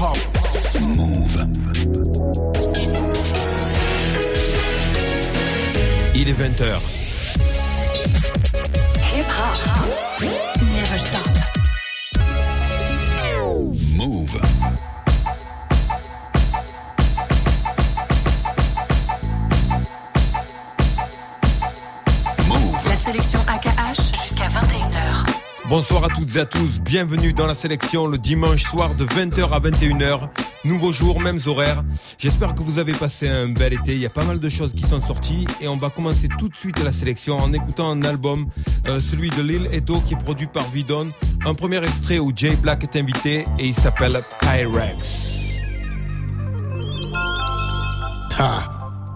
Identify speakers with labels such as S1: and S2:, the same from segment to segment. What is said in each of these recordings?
S1: hip-hop.
S2: Move.
S3: Il est 20h.
S4: Hip-hop. Never stop.
S2: Move.
S4: La sélection AKH jusqu'à 21h.
S3: Bonsoir à toutes et à tous, bienvenue dans la sélection le dimanche soir de 20h à 21h. Nouveau jour, mêmes horaires. J'espère que vous avez passé un bel été, il y a pas mal de choses qui sont sorties et on va commencer tout de suite la sélection en écoutant un album, celui de Lil Eto qui est produit par Vidon. Un premier extrait où Jay Black est invité et il s'appelle Pyrex.
S1: Ha.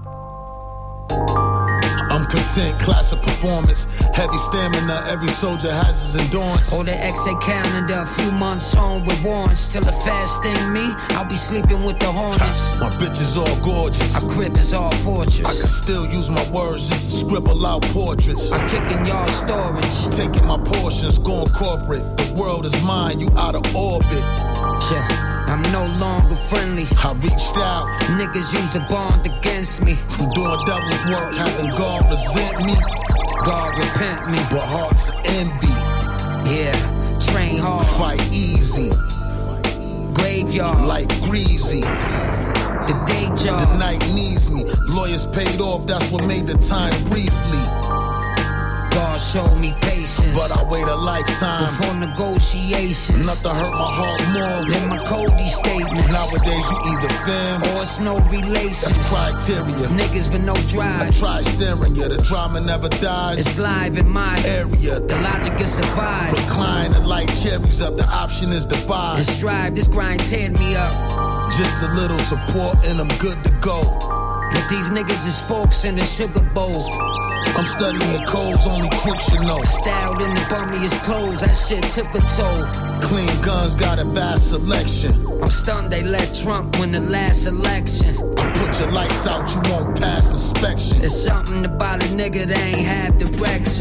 S1: I'm content, classic performance. Heavy stamina, every soldier has his endurance.
S5: Hold the XA calendar, a few months on with warrants. Till the fast thing me, I'll be sleeping with the Hornets.
S1: My bitch is all gorgeous.
S5: Our crib is all fortress.
S1: I can still use my words just to scribble out portraits.
S5: I'm kicking y'all storage.
S1: Taking my portions, going corporate. The world is mine, you out of orbit.
S5: Yeah, I'm no longer friendly.
S1: I reached out.
S5: Niggas use the bond against me.
S1: I'm doing devil's work, having God resent me.
S5: God repent me.
S1: But hearts of envy.
S5: Yeah, train hard.
S1: Fight easy.
S5: Graveyard.
S1: Life greasy.
S5: The day job.
S1: The night needs me. Lawyers paid off, that's what made the time briefly.
S5: God showed me patience,
S1: but I wait a lifetime
S5: before negotiations.
S1: Not to hurt my heart more
S5: than my Cody statements.
S1: Nowadays you either fam
S5: or it's no relations.
S1: That's criteria.
S5: Niggas with no drive.
S1: I try staring ya, the drama never dies.
S5: It's live in my
S1: area.
S5: The logic is survive.
S1: Recline and light cherries up. The option is to buy.
S5: This strive, this grind teared me up.
S1: Just a little support and I'm good to go.
S5: But these niggas is folks in the sugar bowl.
S1: I'm studying the codes, only crooks should know.
S5: Styled in the bummiest clothes, that shit took a toll.
S1: Clean guns got a vast selection.
S5: I'm stunned they let Trump win the last election.
S1: I put your lights out, you won't pass inspection.
S5: There's something about a nigga that ain't have direction.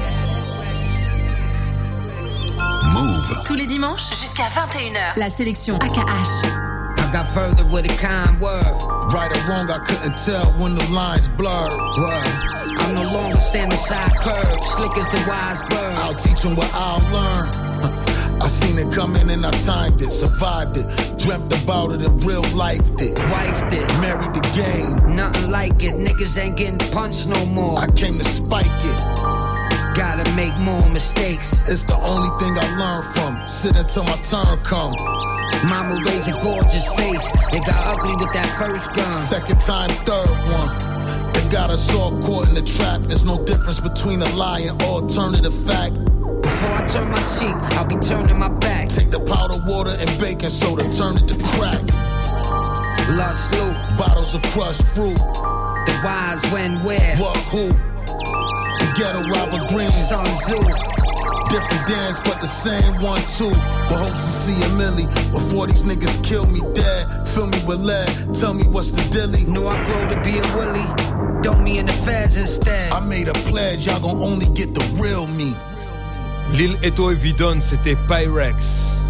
S2: Move.
S4: Tous les dimanches jusqu'à 21h. La sélection AKH.
S5: I got further with a kind word.
S1: Right or wrong, I couldn't tell when the lines blurred.
S5: Word. I'm no longer standing side curb, slick as the wise bird.
S1: I'll teach them what I'll learn. I seen it coming and I timed it, survived it, dreamt about it and real lifed it.
S5: Wifed it,
S1: married the game.
S5: Nothing like it, niggas ain't getting punched no more.
S1: I came to spike it.
S5: Gotta make more mistakes.
S1: It's the only thing I learned from. Sit until my turn come.
S5: Mama raised a gorgeous face. They got ugly with that first gun.
S1: Second time, third one. They got us all caught in the trap. There's no difference between a lie and alternative fact.
S5: Before I turn my cheek, I'll be turning my back.
S1: Take the powder water and baking soda, turn it to crack.
S5: Lust loot.
S1: Bottles of crushed fruit.
S5: The wise when where?
S1: What who? The ghetto Robert Green.
S5: Sun Tzu.
S1: Different dance, but the same one too. But hopes to see a milli before these niggas kill me dead. Fill me with lead, tell me what's the dilly.
S5: Knew I grow to be a willy. Throw me in the feds instead.
S1: I made a pledge, y'all gon' only get the real me.
S3: Lil Eto et Vidon, c'était Pyrex.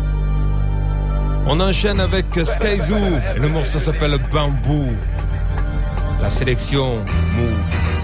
S3: On enchaîne avec Skyzoo et le morceau s'appelle Bamboo. La sélection Move.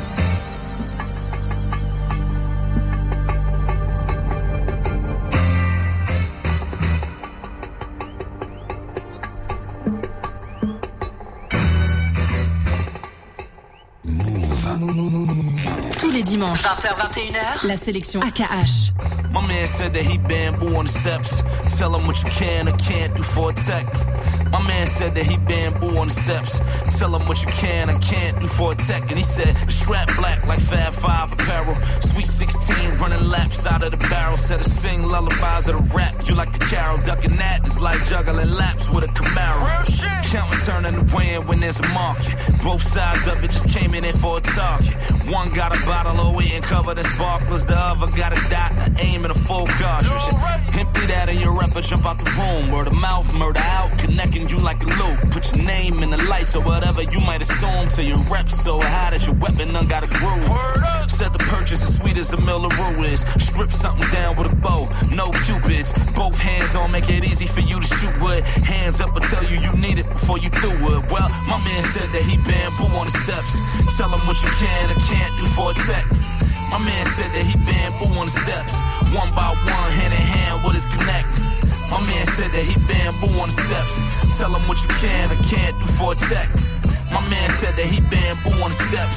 S4: Tous les dimanches, 20h-21h, la sélection AKH.
S6: My man said that he bamboo on the steps. Tell him what you can or can't do for a tech. My man said that he bamboo on the steps. Tell him what you can or can't do for a tech. And he said, the strap black like Fab 5 apparel. Sweet 16 running laps out of the barrel. Said to sing lullabies of the rap. You like a carol, ducking that is like juggling laps with a Camaro. Counting turning the wind when there's a market. Both sides of it just came in there for a target. One got a bottle of weed and covered in sparklers. The other got a dot, an aim, and a full cartridge. Empty that in your rep and jump out the room. Word of mouth, murder out, connecting you like a loop. Put your name in the lights or whatever you might assume. Till your rep so high that your weapon done got a groove. Said the purchase is sweet as a mill of ruins. Strip something down with a bow, no cupids. Both hands on, make it easy for you to shoot with. Hands up, I tell you you need it before you threw it. Well, my man said that he bamboo on the steps. Tell him what you can or can't do for a tech. My man said that he bamboo on the steps. One by one, hand in hand with his connect. My man said that he bamboo on the steps. Tell him what you can or can't do for a tech. My man said that he bamboo on the steps.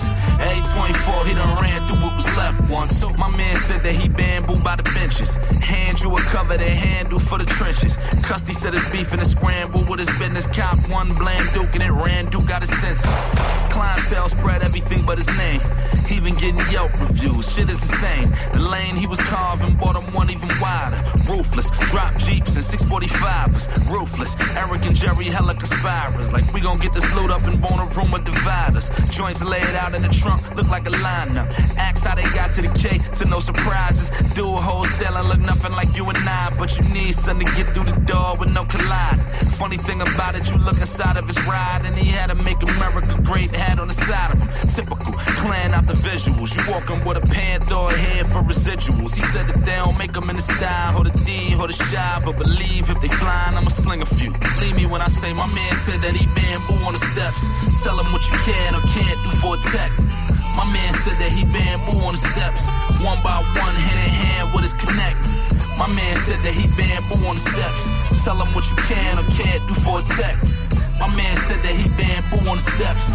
S6: A24, he done ran through what was left. 1, 2. My man said that he bamboo by the benches. Hand you a cover that handle for the trenches. Custy said his beef in a scramble with his business. Cop one bland Duke and it ran Duke got his senses. Clientele spread everything but his name. He even getting Yelp reviews. Shit is insane. The lane he was carving bought him one even wider. Ruthless. Drop Jeeps and 645ers. Ruthless. Eric and Jerry hella conspirers. Like we gon' get this loot up and bone a room with dividers. Joints laid out in the trunk, look like a lineup. Ask how they got to the K, to no surprises. Do a wholesaling, look nothing like you and I. But you need something to get through the door with no collide. Funny thing about it, you look inside of his ride, and he had to make America great hat on the side of him. Typical, clan out the visuals. You walking with a Panther head for residuals. He said that they don't make them in the style, or the D, or the shy. But believe if they flying, I'ma sling a few. Believe me when I say my man said that he bamboo on the steps. Tell him what you can or can't do for a tech. My man said that he bamboo on the steps. One by one, hand in hand with his connect. My man said that he bamboo on the steps. Tell him what you can or can't do for a tech. My man said that he bamboo on the steps.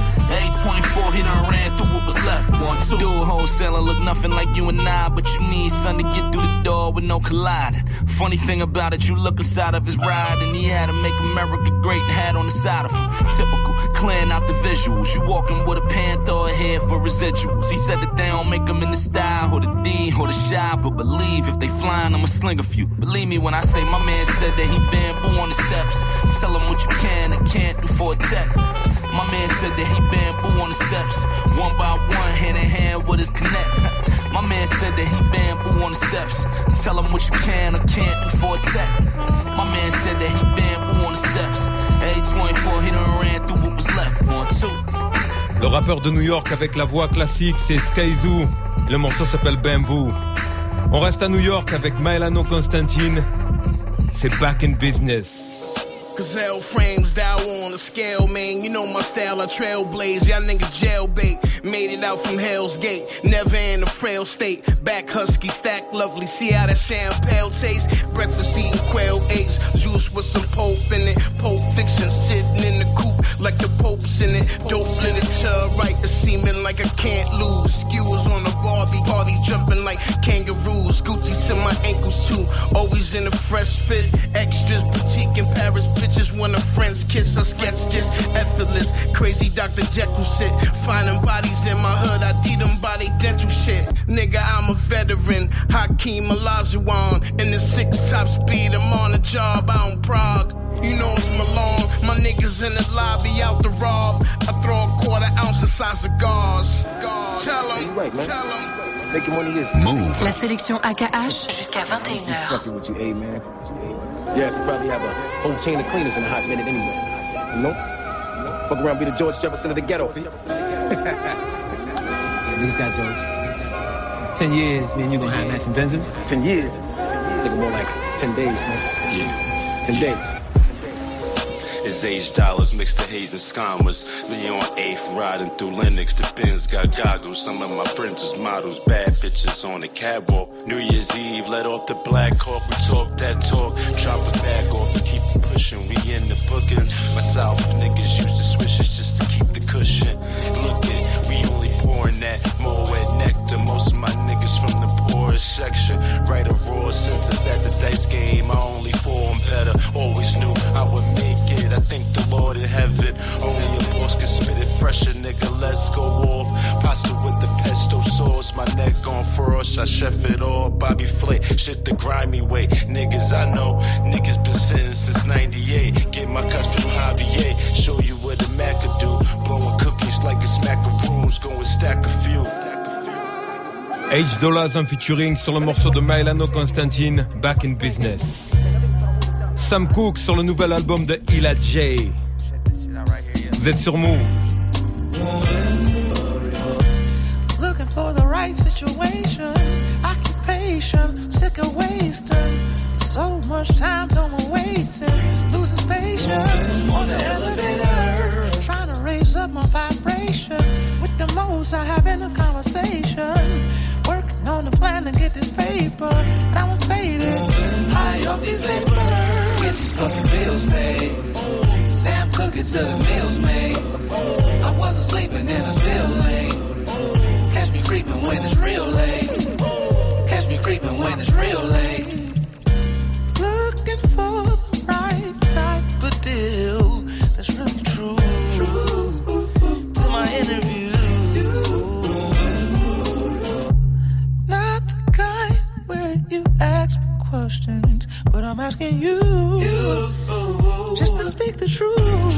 S6: A24, he done ran through what was left. 1, 2. Do a wholesaler, look nothing like you and I. But you need something to get through the door with no colliding. Funny thing about it, you look inside of his ride, and he had to make America great and had on the side of him. Typical, clearing out the visuals. You walking with a Panther head for residuals. He said that they don't make them in the style, or the D, or the shy. But believe if they flying, I'ma sling a few. Believe me when I say my man said that he bamboo on the steps. Tell him what you can and can't do for a tech. My man said that he bamboo on the steps. One by one, hand in hand with his connect. My man said that he bamboo on the steps. Tell him what you can or can't do for a tech. My man said that he bamboo on the steps. A24, he done ran through what was left. 1, 2.
S3: Le rappeur de New York avec la voix classique, c'est Skyzoo. Le morceau s'appelle Bamboo. On reste à New York avec Maelano Constantine. C'est Back in Business.
S7: Cause hell frames thou on a scale, man. You know my style, I trailblaze. Y'all niggas jailbait. Made it out from Hell's Gate. Never in a frail state. Back husky, stack lovely. See how that champagne tastes. Breakfast eating quail eggs. Juice with some pulp in it. Pulp fiction sitting in the coop like the Pope's in it. Dope in it, right the semen like I can't lose. Skewers on the Barbie party jumping like kangaroos. Gucci's in my ankles too. Always in a fresh fit. Extras, boutique in Paris. Bitches when her friends kiss us, gets this effortless. Crazy Dr. Jekyll shit. Finding bodies in my hood, I did them body dental shit. Nigga, I'm a veteran. Hakeem Olajuwon. In the 6 top speed, I'm on the job out in Prague. You know it's Malone. My niggas in the lobby out to rob. I throw a quarter ounce inside cigars. Tell them,
S8: right, man.
S7: tell them.
S8: Make your money is
S2: Move.
S4: La sélection AKH jusqu'à 21h.
S8: fucking with you, hey man. Yes, you probably have a whole chain of cleaners in a hot minute anyway. You know? Fuck around, be the George Jefferson of the ghetto.
S9: At least that, George. 10 years, me and you gonna have matching Benzes.
S8: 10 years? Nigga, more like 10 days, man.
S2: Yeah.
S8: 10 days.
S10: It's $8 mixed to haze and scammers. Me on 8th riding through Lennox. The Benz got goggles. Some of my friends is models. Bad bitches on the catwalk. New Year's Eve, let off the Black Hawk. We talk that talk. Drop a bag off and keep it pushing. We in the bookings. My South niggas use the swishes just to keep the cushion. Look it, we only pouring that Moet nectar. Most of my niggas from the poorest section. Right or raw senses at the dice game. I only form better. Always knew I would make it. I thank the Lord in heaven. Only a boss can spit it fresher, nigga. Let's go off. Pasta with the pesto sauce. My neck on frost. I chef it all. Bobby Flay, shit the grimy way. Niggas I know. Niggas been sitting since 98. Get my cuts from Javier. Show you what a Mac could do. Blowing cookies like it's macaroons. Go and stack a few.
S3: H-Dollaz en featuring sur le morceau de Maelano Constantine, Back in Business. Sam Cooke sur le nouvel album de Illa J. Vous êtes sur Move.
S11: Looking for the right tight situation, occupation, sick of wasting. So much time, no more waiting, losing patience on the elevator, trying to raise up my vibration. With the most I have in a conversation, working on the plan to get this paper. Now I'm faded, high off these vapors. Get these fucking bills paid. Sam Cooke it till the meals made. I wasn't sleeping and I still ain't. Catch me creeping when it's real late. Catch me creeping when it's real late. Looking for the right type of deal that's really true. To my interview. Not the kind where you ask me questions, but I'm asking you just to speak the truth.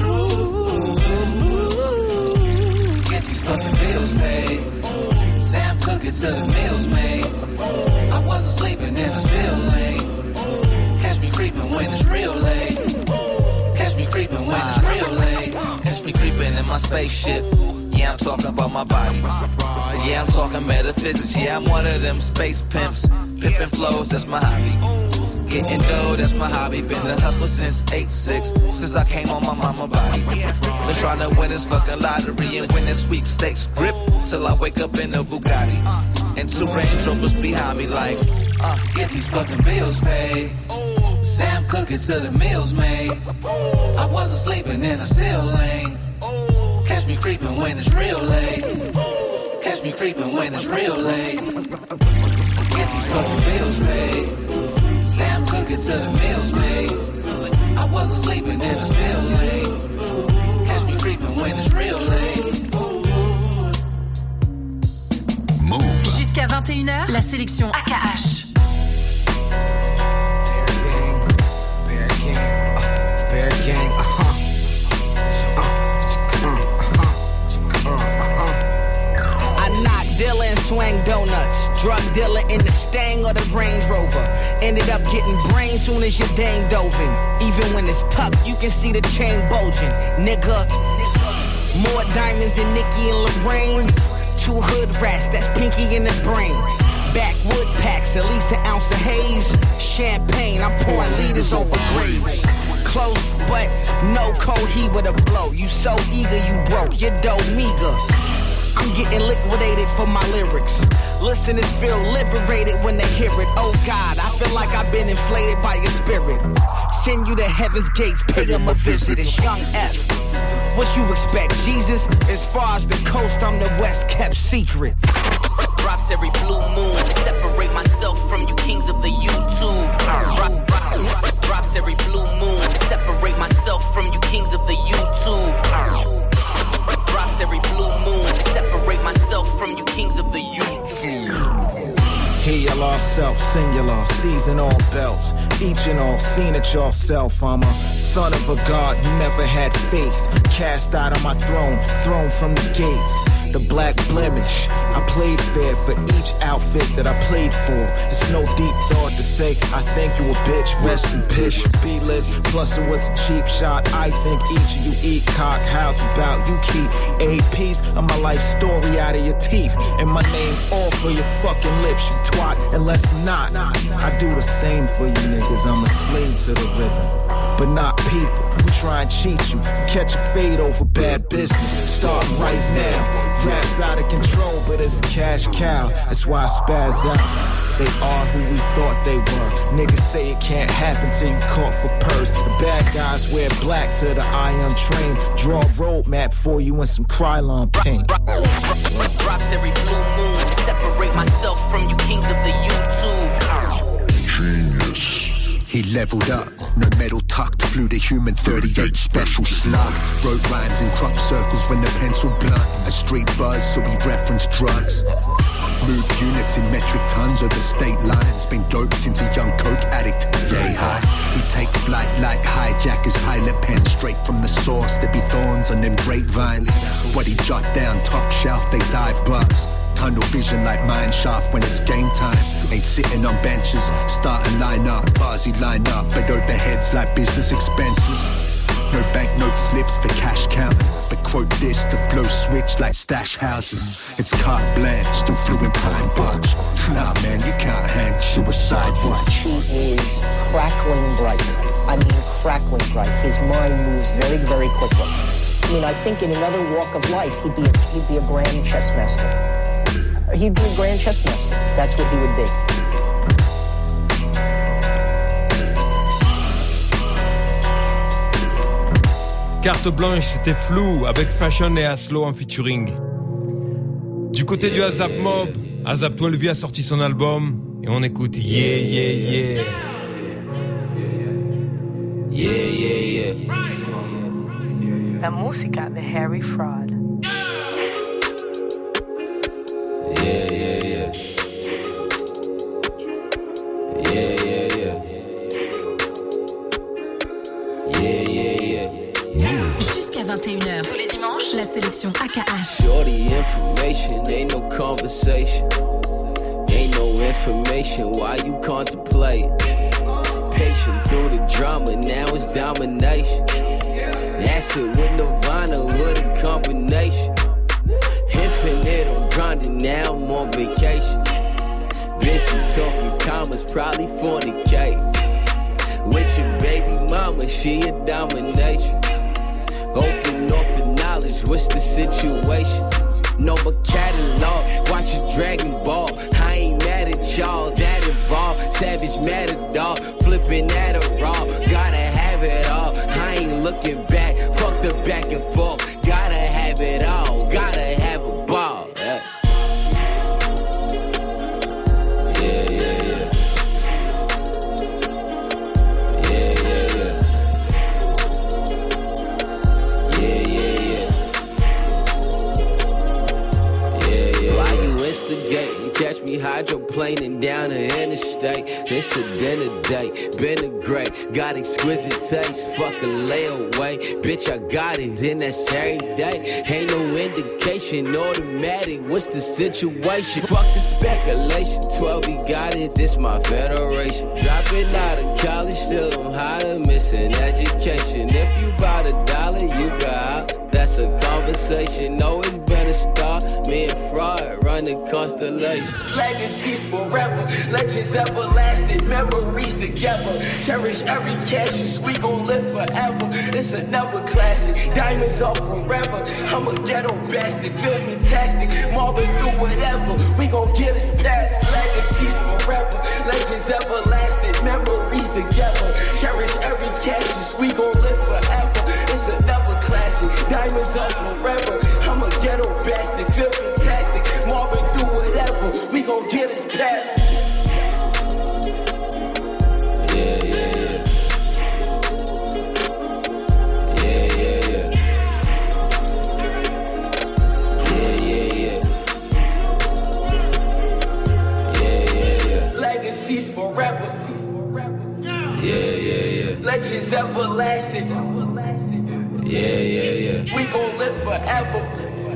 S11: Get these fucking bills paid. Sam Cooke it till the meals made. I wasn't sleeping and I still ain't. Catch me creeping when it's real late. Catch me creeping when it's real late. Catch me creeping in my spaceship. Yeah, I'm talking about my body. Yeah, I'm talking metaphysics. Yeah, I'm one of them space pimps. Pimpin' flows, that's my hobby. Getting dough, that's my hobby. Been a hustler since 8'6", since I came on my mama body. Been trying to win this fucking lottery and win this sweepstakes. Grip till I wake up in a Bugatti. And 2 Range Rovers behind me like, get these fucking bills paid. Sam Cooke it till the meals made. I wasn't sleeping and I still ain't. Catch me creeping when it's real late. Catch me creeping when it's real late. Get these fucking bills paid. Sam Cooke it till the meals made. I wasn't sleeping and I still ain't. Catch me creeping when it's real late.
S2: Move.
S4: Jusqu'à 21h, la sélection AKH.
S12: Bear Gang, I knock dealer and swang donuts. Drug dealer in the Stang or the Range Rover. Ended up getting brains soon as your dame dove in. Even when it's tucked, you can see the chain bulging. Nigga, more diamonds than Nicki and Lorraine. 2 hood rats, that's Pinky in the brain. Backwood packs, at least an ounce of haze. Champagne, I'm pouring liters over graves. Close, but no cold heat with a blow. You so eager, you broke, your dough meager. I'm getting liquidated for my lyrics. Listeners feel liberated when they hear it. Oh God, I feel like I've been inflated by your spirit. Send you to heaven's gates, pay them a visit. It's Young F. What you expect, Jesus? As far as the coast, I'm the West kept secret.
S13: Drops every blue moon. Separate myself from you kings of the YouTube. Drops every blue moon. Separate myself from you kings of the YouTube. Drops every blue moon. Separate myself from you kings of the YouTube.
S14: Hear your lost self, singular, season all belts. Each and all seen it yourself. I'm a son of a God who never had faith. Cast out of my throne, thrown from the gates. The black blemish, I played fair for each outfit that I played for. It's no deep thought to say, I think you a bitch, rest in pish. B-list, plus it was a cheap shot. I think each of you eat cock. How's about you keep a piece of my life story out of your teeth? And my name all for your fucking lips, you twat. And let's not, I do the same for you niggas. I'm a slave to the rhythm, but not people who try and cheat you. Catch a fade over bad business. Start right now. Rap's out of control, but it's a cash cow. That's why I spaz out. They are who we thought they were. Niggas say it can't happen till you caught for purse. The bad guys wear black to the eye untrained. Draw a roadmap for you in some Krylon paint.
S13: Drops every blue moon. Separate myself from you kings of the YouTube.
S15: Genius. He leveled up, no metal tucked, flew the human 38 special slug. Wrote rhymes in crop circles when the pencil blunt. A street buzz, so we reference drugs. Moved units in metric tons over state lines. Been dope since a young coke addict, yay high. He take flight like hijackers, pilot pen straight from the source. There be thorns on them grapevines. What he jot down, top shelf, they dive bars. Tunnel vision like mine shaft when it's game time. Ain't sitting on benches, start and line up. Bars he line up, but overheads like business expenses. No banknote slips for cash counting. But quote this, the flow switch like stash houses. It's carte blanche, still flew in pine bucks. Nah man, you can't hang suicide watch.
S16: He is crackling bright. I mean crackling bright. His mind moves very, very quickly. I mean, I think in another walk of life, he'd be a grand chess master. He'd be a grand chess master. That's what he would be.
S3: Carte blanche, c'était Flou avec Fashion et Aslo en featuring. Du côté du ASAP Mob, ASAP 12 a sorti son album et on écoute Yeah Yeah Yeah.
S13: Yeah, yeah, yeah.
S17: La música de Harry Fraud.
S13: Yeah, yeah, yeah. Yeah, yeah, yeah. Yeah, yeah, yeah.
S4: Jusqu'à 21h, tous les dimanches, la sélection AKH.
S13: Shorty information, ain't no conversation. Ain't no information, why you contemplate? Patient through the drama, now it's domination. That's it with Nirvana, with a combination. Infinite, I'm grinding, now I'm on vacation. Busy talking commas, probably fornicate. With your baby mama, she a domination. Open off the knowledge, what's the situation? Know my catalog, watch a Dragon Ball. I ain't mad at y'all, that involved. Savage Matador, flipping at a raw. Gotta have it all, I ain't looking back. Fuck the back and forth, gotta have it all. Gotta have a ball. Yeah. Yeah, yeah, yeah. Yeah, yeah, yeah. Yeah, yeah, yeah. Yeah, yeah. Why you instigate? You catch me hydroplaning down the interstate. It's a dinner date, been a great. Got exquisite taste, fuck a layaway. Bitch, I got it, and that's every day. Ain't no indication, automatic. What's the situation? Fuck the speculation. 12, we got it, this my federation. Dropping out of college, still I'm higher, missing education. If you bout $1, you got out. That's a conversation. Always been a star. Me and Fraud run the constellation.
S18: Legacies forever, legends everlasting, memories together. Cherish every cash, we gon' live forever. It's another classic, diamonds are forever. I'm a ghetto bastard, feel fantastic. Marvin through whatever, we gon' get us past. Legacies forever, legends everlasting, memories together. Cherish every cash, we gon' live forever. It's another classic, diamonds are forever. I'm a ghetto bastard, feel fantastic. Marvin through whatever, we gon' get us past.
S13: Yeah, yeah, yeah. Yeah, yeah, yeah. Yeah, yeah, yeah. Yeah, yeah, yeah.
S18: Legacies forever.
S13: Yeah, yeah, yeah.
S18: Legends everlasting.
S13: Yeah, yeah, yeah.
S18: We gon' live forever.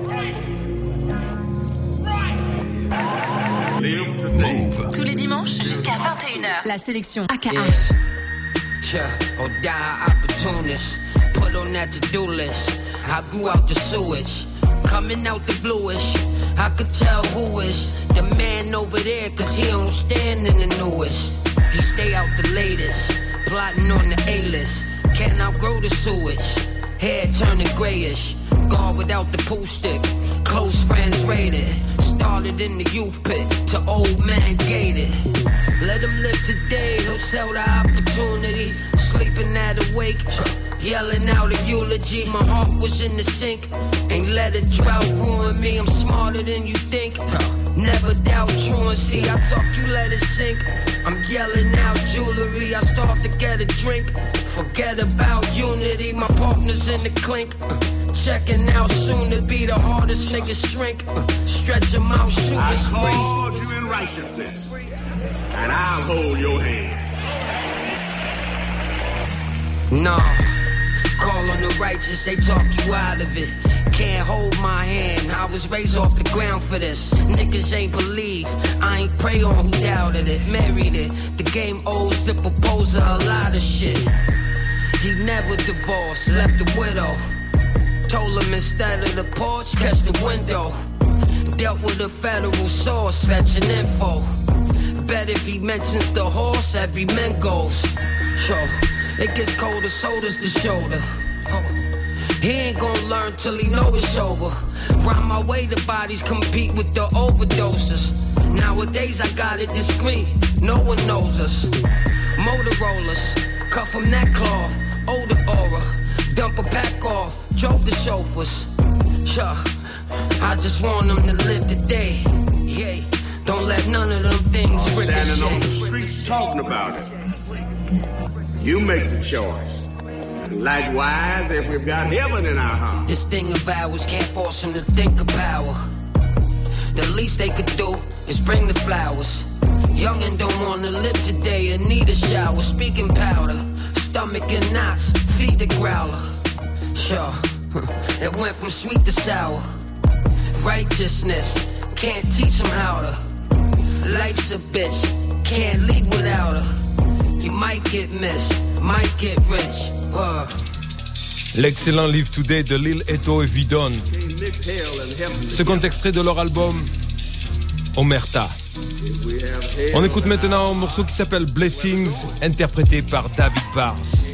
S2: Move.
S4: Tous les dimanches jusqu'à 21h, la sélection AKH.
S5: Yeah, or die opportunist. Put on that to-do list. I grew out the sewage, coming out the bluish. I could tell who is the man over there, cause he don't stand in the newest. He stay out the latest, plotting on the A-list. Can't outgrow the sewage. Hair turning grayish, guard without the pool stick. Close friends rated, started in the youth pit to old man gated. Let him live today, he'll sell the opportunity. Sleeping at awake, yelling out a eulogy. My heart was in the sink, ain't let a drought ruin me. I'm smarter than you think, never doubt truancy. I talk, you let it sink. I'm yelling out jewelry, I start to get a drink. Forget about unity, my partner's in the clink. Checking out soon to be the hardest niggas shrink. Stretch them out, shoot
S19: I
S5: a spree.
S19: called you in righteousness, and I'll hold your hand.
S5: Nah, call on the righteous, they talk you out of it. Can't hold my hand, I was raised off the ground for this. Niggas ain't believe, I ain't pray on who doubted it. Married it, the game owes the proposer a lot of shit. He never divorced, left the widow. Told him instead of the porch, catch the window. Dealt with a federal source, fetching info. Bet if he mentions the horse, every man goes. So, it gets colder, soda's the shoulder. He ain't gon' learn till he know it's over. Round my way, the bodies compete with the overdoses. Nowadays, I got it discreet, no one knows us. Motorollas, cut from that cloth, odor aura. Dump a pack off, drove the chauffeurs. Sure, I just want them to live today. Yeah, don't let none of them things ricochet.
S19: Standing on the streets talking about it. You make the choice. Likewise, if we've got heaven in our heart.
S5: This thing of ours can't force them to think of power. The least they could do is bring the flowers. Youngin' don't wanna live today and need a shower. Speaking powder, stomach and knots, feed the growler. Sure, it went from sweet to sour. Righteousness, can't teach them how to. Life's a bitch, can't lead without her. You might get missed, might get rich.
S3: L'excellent Live Today de Lil Eto et Vidon. Second extrait de leur album Omerta. On écoute maintenant un morceau qui s'appelle Blessings, interprété par David Bars.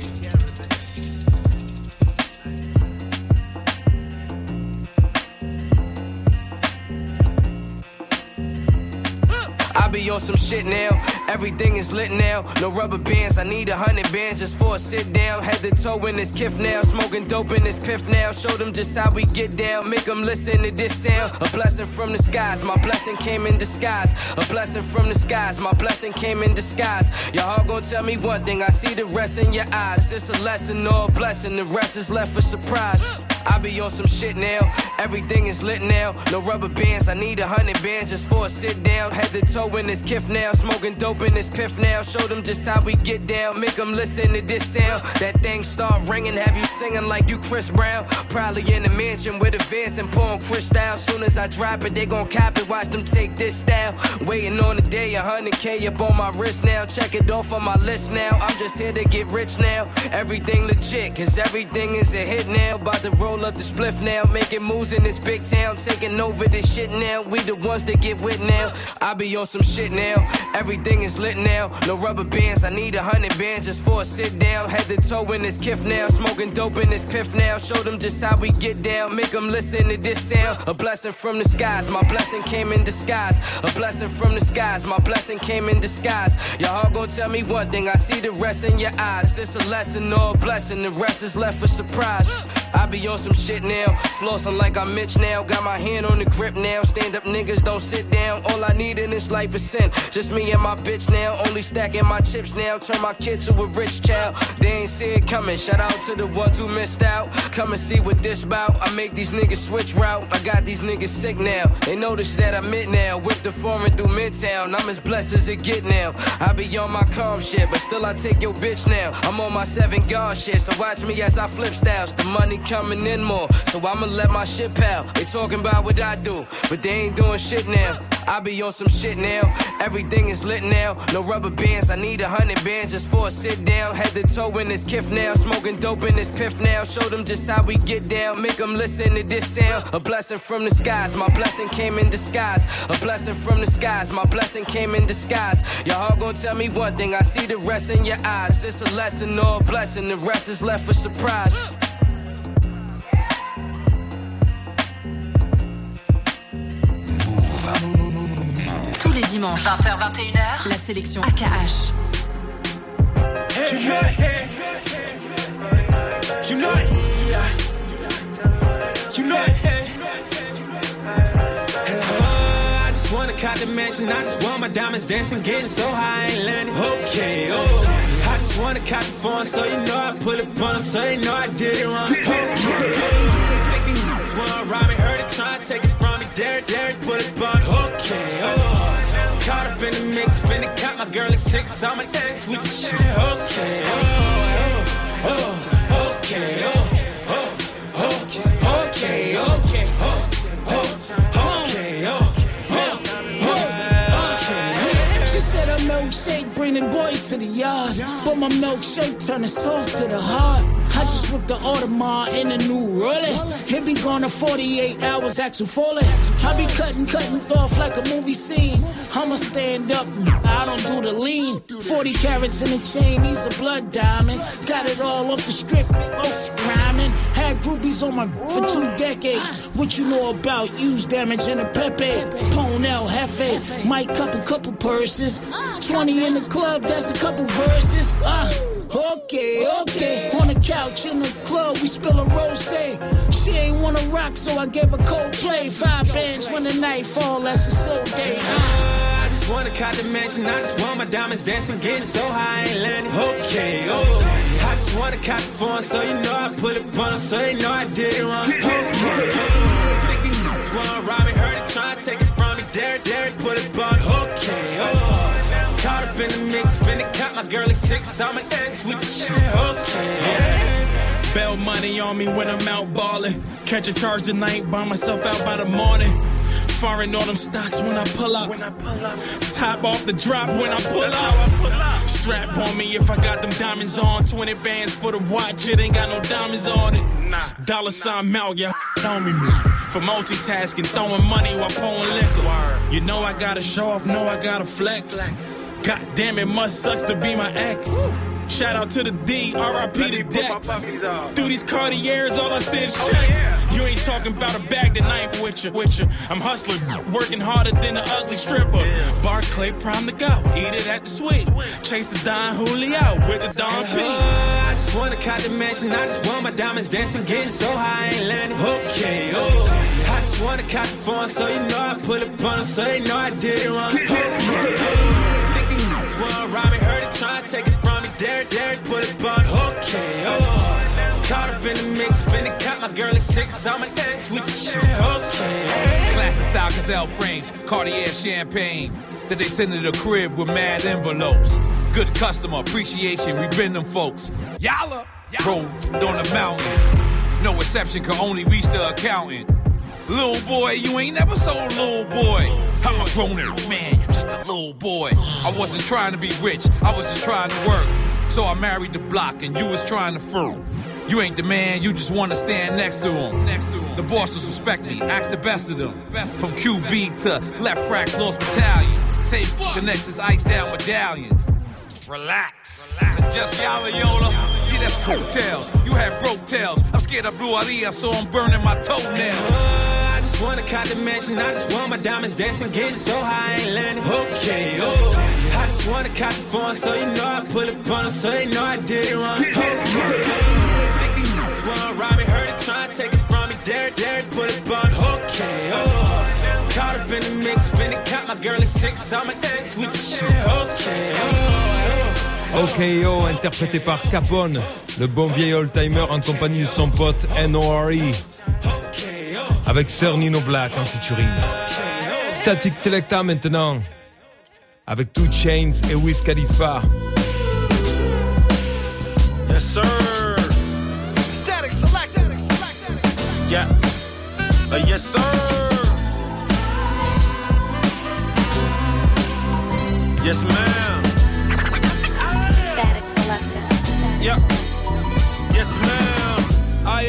S20: Be on some shit now, everything is lit now. No rubber bands, I need 100 bands just for a sit down. Head to toe in this kiff now, smoking dope in this piff now. Show them just how we get down, make them listen to this sound. A blessing from the skies, my blessing came in disguise. A blessing from the skies, my blessing came in disguise. Y'all all gon' tell me one thing, I see the rest in your eyes. It's a lesson or a blessing, the rest is left for surprise. I be on some shit now, everything is lit now. No rubber bands, I need 100 bands just for a sit down. Head to toe in this kiff now, smoking dope in this piff now. Show them just how we get down, make them listen to this sound. That thing start ringing, have you singing like you Chris Brown. Probably in the mansion with a Vance and pouring crystal. Soon as I drop it, they gon' cop it, watch them take this style. Waiting on the day, 100K up on my wrist now. Check it off on my list now, I'm just here to get rich now. Everything legit, cause everything is a hit now. About to roll up the spliff now, making moves in this big town, taking over this shit now. We the ones that get with now. I be on some shit now, everything is lit now. No rubber bands, I need 100 bands just for a sit down. Head to toe in this kiff now, smoking dope in this piff now. Show them just how we get down, make them listen to this sound. A blessing from the skies, my blessing came in disguise. A blessing from the skies, my blessing came in disguise. Y'all all gon' tell me one thing, I see the rest in your eyes. It's a lesson or a blessing, the rest is left for surprise. I be on some shit now, flossing like I'm Mitch now. Got my hand on the grip now, stand up niggas don't sit down. All I need in this life is sin, just me and my bitch now. Only stacking my chips now, turn my kid to a rich child. They ain't see it coming, shout out to the ones who missed out. Come and see what this bout, I make these niggas switch route. I got these niggas sick now, they notice that I'm it now. Whip the foreign through Midtown, I'm as blessed as it get now. I be on my calm shit, but still I take your bitch now. I'm on my 7 guard shit, so watch me as I flip styles. The money coming in more, so I'ma let my shit pal. They talking about what I do, but they ain't doing shit now. I be on some shit now, everything is lit now. No rubber bands, I need 100 bands just for a sit down. Head to toe in this kiff now, smoking dope in this piff now. Show them just how we get down, make them listen to this sound. A blessing from the skies, my blessing came in disguise. A blessing from the skies, my blessing came in disguise. Y'all all gon' tell me one thing, I see the rest in your eyes. It's a lesson or a blessing, the rest is left for surprise.
S4: Tous les dimanches, 20h-21h, la sélection AKH.
S21: Hey, hey, hey. You know it. You know it. I just wanna cop the mansion. I just want my diamonds dancing, getting so high, I ain't landing. Okay, oh. I just wanna cop the phone, so you know I pull up on them, so they know I did it wrong. Okay, oh. Make me just wanna rob me, heard it trying to take it from me. Derek, pull it on. Okay, oh. Caught up in the mix, finna cop my girl at 6, I'm an ex with the shit. Okay, oh, oh, oh, okay, oh, oh, okay, okay, okay, oh, oh, okay, oh, oh, okay.
S22: She said a milkshake bringing boys to the yard, but my
S1: milkshake turning soft to the heart. I just whipped the Audemars in a new Rollie. It be gone to 48 hours, Axel Foley. I be cutting off like a movie scene. I'ma stand up, I don't do the lean. 40 carats in the chain, these are blood diamonds. Got it all off the script, rhyming. Had groupies on my for 2 decades. What you know about use damage in a Pepe? Ponel, Hefe, might cup a couple purses. 20 in the club, that's a couple verses. Okay. On the couch in the club, we spillin' rosé. She ain't wanna rock, so I gave her Coldplay. 5 bands when the night fall, that's a slow day.
S21: I just wanna cop the mansion. I just want my diamonds dancing, getting so high, I ain't landing. Okay. I just wanna cop the phone, so you know I put it on them, so they know I did it wrong. Okay. Just wanna rob me, heard it, try to take it from me. Derek, put it on. Okay. Caught up in the mix, finna cop my girl at 6. I'm an ex with the shit, okay.
S22: Bell money on me when I'm out ballin'. Catch a charge tonight, buy myself out by the morning. Foreign all them stocks when I pull up. Top off the drop when I pull up. Strap on me if I got them diamonds on. 20 bands for the watch, it ain't got no diamonds on it. Dollar sign Mal, yeah, on me. For multitasking, throwing money while pouring liquor. You know I gotta show off, know I gotta flex. God damn it, must sucks to be my ex. Shout out to the D, R.I.P. to Dex. Through these Cartiers, all I see is checks. You ain't talking about a bag that ain't with you. I'm hustling, working harder than the ugly stripper. Barclay, prime to go, eat it at the suite. Chase the Don Julio with the Don P.
S21: I just wanna cop the mansion. I just want my diamonds dancing, getting so high, I ain't landing. Okay. I just wanna cop the phone, so you know I put it on them, so they know I did it wrong. Okay. Just wanna rob me, heard it, try to take it from me. Derek, put it on. Okay. Caught up in the mix, finna cop my girl at 6. I'm an ex with the shit, okay.
S23: Classic style Gazelle frames, Cartier champagne that they send to the crib with mad envelopes. Good customer appreciation, we been them folks. Yalla, rolled on the mountain. No exception, can only reach the accountant. Little boy, you ain't never sold little boy. I'm a grown-ass man, you just a little boy. I wasn't trying to be rich, I was just trying to work. So I married the block and you was trying to fruit. You ain't the man, you just wanna stand next to him. The bosses respect me, ask the best of them. From QB to left fracks, lost battalion. Say the next is iced down medallions. Relax. Just Yalla Yola. Yeah, that's coattails. You had broke tails. I'm scared of Blue Alia, so I'm burning my toenails.
S21: I just wanna cop the mansion. I just want my diamonds dancing, getting so high, I ain't landing. Okay. I just wanna cop the phone, so you know I put it on them, so they know I did it wrong. Okay. Just wanna rob me, heard it, try to take it from me. Derek, put it on. Okay. Caught up in the mix, finna cop my girl at 6. I'm an ex with the shit.
S3: OKO, interprété par Capone, le bon vieil old-timer en compagnie de son pote N.O.R.E. avec Sir Nino Black en featuring. Static Selecta maintenant, avec 2 Chainz et Wiz Khalifa.
S22: Yes sir.
S24: Static Selecta.
S22: Yeah. Yes sir. Yes ma'am. Yeah. Yes, ma'am. I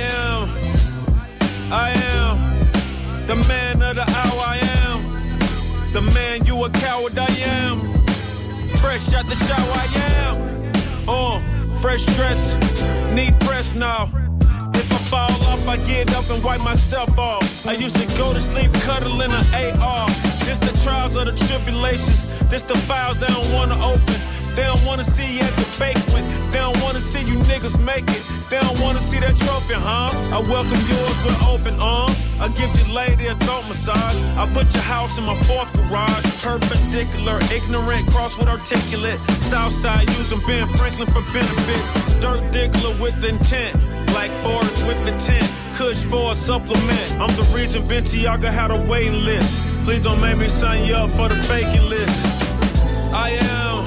S22: am the man of the hour. I am the man. You a coward. I am fresh out the shower. I am fresh dress, need press now. If I fall off, I get up and wipe myself off. I used to go to sleep cuddling an AR. This the trials of the tribulations. This the files they don't wanna open. They don't wanna see you at the banquet. They don't wanna see you niggas make it. They don't wanna see that trophy, huh? I welcome yours with open arms. I give your lady a throat massage. I put your house in my 4th garage. Perpendicular, ignorant, cross with articulate. Southside using Ben Franklin for benefits. Dirt diggler with intent. Black borders with the tent. Kush for a supplement. I'm the reason Bentiaga had a waiting list. Please don't make me sign you up for the faking list. I am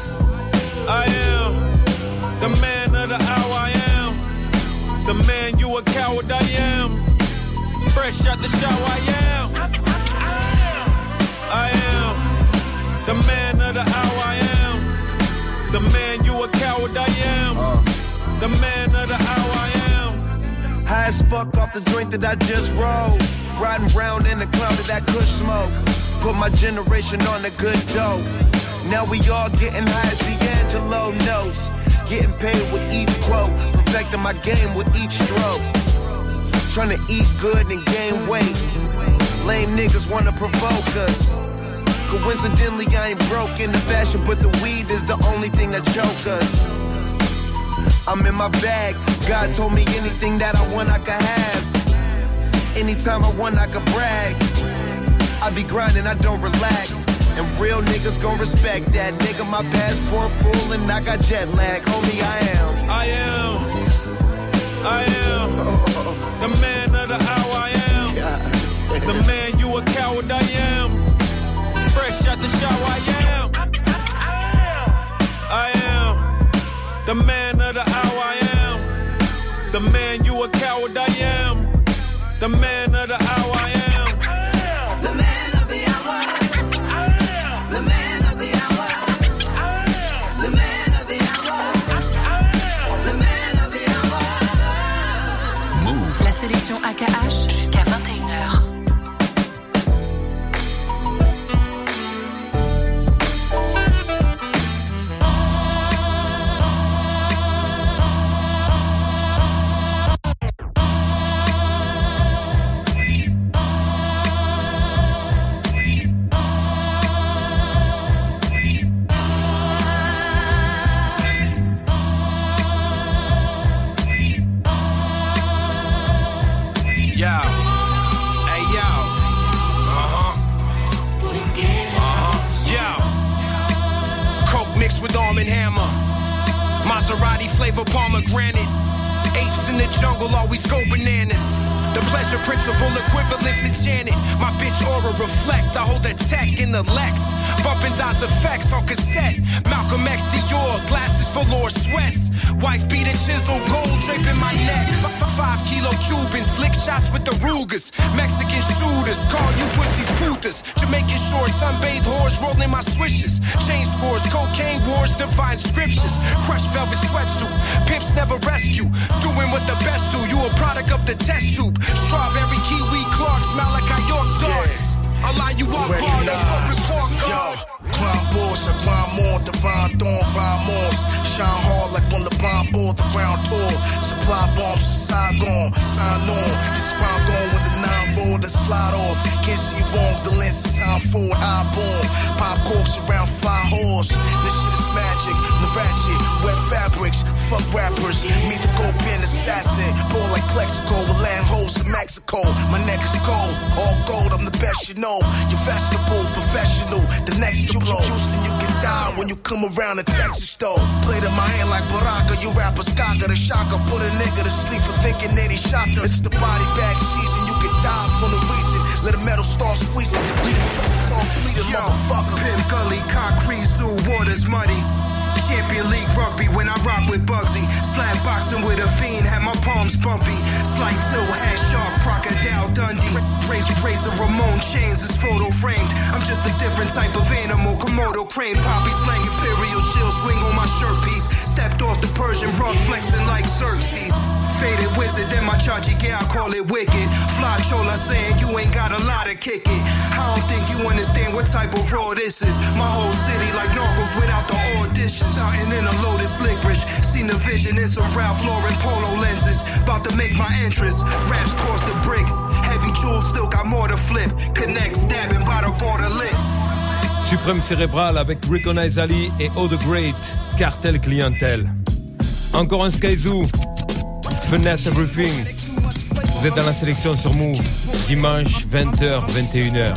S22: the man of the hour. I am the man. You a coward. I am fresh out the shower. I am the man of the hour. I am the man. You a coward. coward I am. The man of the hour I am.
S6: High as fuck off the joint that I just rolled. Riding round in the cloud of that kush smoke. Put my generation on the good dough. Now we all getting high as D'Angelo notes. Getting paid with each quote. Perfecting my game with each stroke. Trying to eat good and gain weight. Lame niggas wanna provoke us. Coincidentally, I ain't broke into fashion, but the weed is the only thing that choke us. I'm in my bag. God told me anything that I want, I could have. Anytime I want, I could brag. I be grinding, I don't relax. And real niggas gon' respect that. Nigga, my passport full and I got jet lag. Homie, I am.
S22: The man of the hour I am. The man, you a coward I am. Fresh out the shower I am. The man of the hour I am. The man, you a coward I am. The man of the hour I am.
S7: The man of the hour. The man of the hour. The man of the hour. The man of the hour.
S4: Move. La sélection AKH jusqu'à 21h.
S8: Maserati flavor pomegranate. Apes in the jungle always go bananas. The pleasure principle equivalent to Janet. My bitch aura reflect. I hold that tech in the Lex. Bumpin' Daz effects on cassette. Malcolm X Dior, glasses for Lord Sweats. Wife beat and chisel, gold draping my neck. 5 kilo Cubans, lick shots with the Rugers. Mexican shooters, call you pussies putas. Jamaican shores, sunbathed whores, rolling my swishes. Chain scores, cocaine wars, divine scriptures. Crushed velvet sweatsuit, pimps never rescue. Doing what the best do, you a product of the test tube. Strawberry, kiwi, Clark, smell like I York dogs. I lie you up, hard, report card.
S9: Crime boss, I grind more, divine dawn, five moors. Shine hard like when the bomb bore the ground tour. Supply bombs to Saigon, sign on. The spine gone when the 9-4 then slide off. Can't see wrong, the lens is time forward, high born. Pop corks around fly horse. This shit is magic, the ratchet, wet fabrics. Fuck rappers, meet the gold pen assassin. Pour like Plexico with land holes in Mexico. My neck is cold, all gold, I'm the best you know. You're vegetable, professional, the next to blow. Houston, you can die when you come around in Texas, though. Played in my hand like Baraka, you rappers gaga the shocker. Put a nigga to sleep for thinking that he shot her. It's the body bag season, you can die for no reason. Let a metal start squeezing. We just put this on bleeding, motherfucker.
S25: Pimp Gully, concrete zoo, waters muddy. Champion League rugby when I rock with Bugsy. Slap boxing with a fiend, had my palms bumpy. Slight two, had sharp, crocodile Dundee. Razor Ramon chains is photo framed. I'm just a different type of animal. Komodo crane, poppy slang, imperial shield swing on my shirt piece. Stepped off the Persian rug, flexing like Xerxes. Faded wizard, then my chargy gear, I call it wicked. Fly chola saying you ain't got a lot to kick it. I don't think you understand what type of raw this is. My whole city like Narcos without the audition. Starting in a Lotus licorice. Seen the vision in some Ralph Lauren polo lenses. About to make my entrance. Raps cost a brick. Heavy jewels still got more to flip. Connect, stabbing by the border lit.
S3: Suprême Cérébral avec Recognize Ali et Oh the Great, Cartel Clientèle. Encore un Skyzoo, Finesse Everything. Vous êtes dans la sélection sur Move, dimanche 20h, 21h.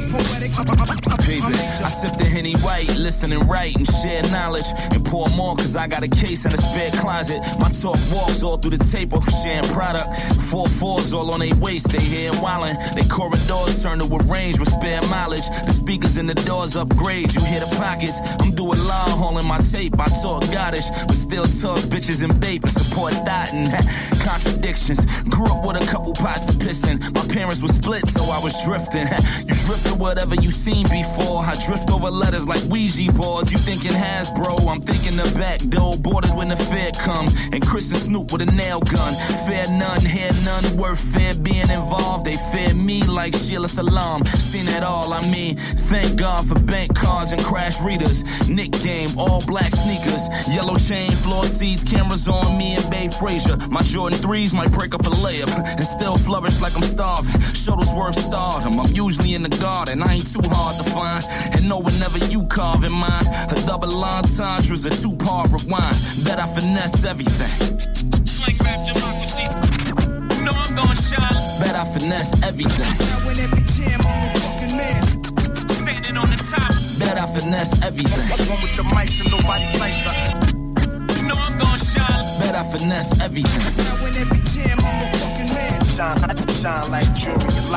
S26: I sip the Henny White, listen and write and share knowledge and pour more cause I got a case in a spare closet. My talk walks all through the tape of sharing product. 4-4s all on their waist, they here wildin'. They corridors turn to a range with spare mileage. The speakers in the doors upgrade, you hear the pockets. I'm doing long hauling my tape, I talk goddish, but still talk bitches and bape and support that and contradict addictions. Grew up with a couple pots to piss in. My parents were split, so I was drifting. You drifted whatever you seen before. I drift over letters like Ouija boards. You thinking Hasbro, I'm thinking the back door. Boarded when the fair come. And Chris and Snoop with a nail gun. Fair none, hear none, worth fair being involved. They fear me like Sheila Salam. Seen it all, I mean, thank God for bank cards and crash readers. Nick game, all black sneakers. Yellow chain, floor seats, cameras on me and Babe Frazier. My Jordan 3s might break up a layup and still flourish like I'm starving. Shuttlesworth stardom, I'm usually in the garden. I ain't too hard to find. And know whenever you carve in mine, a double entendre's a two-part rewind. Bet I finesse everything.
S21: Slang rap democracy. You know I'm gonna shine.
S26: Bet I finesse everything.
S21: When every jam on the fucking man. Standing on the top.
S26: Bet I finesse everything.
S21: One with the mics and nobody's nicer. You know I'm gonna shine.
S26: Bet I finesse everything.
S21: When every jam on the fucking man. Shine like jewelry,